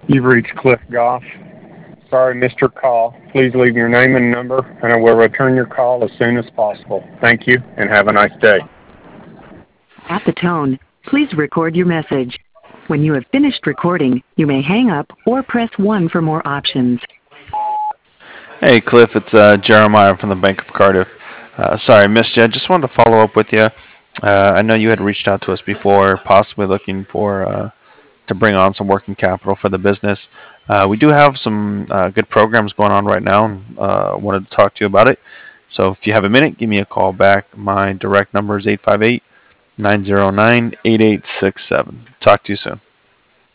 You've reached Cliff Goff. Sorry, missed your call. Please leave your name and number, and I will return your call as soon as possible. Thank you, and have a nice day. At the tone, please record your message. When you have finished recording, you may hang up or press 1 for more options. Hey, Cliff, it's Jeremiah from the Bank of Cardiff. Sorry, I missed you. I just wanted to follow up with you. I know you had reached out to us before, possibly looking for to bring on some working capital for the business. We do have some good programs going on right now, and wanted to talk to you about it. So if you have a minute, give me a call back. My direct number is 858 909 8867. Talk to you soon.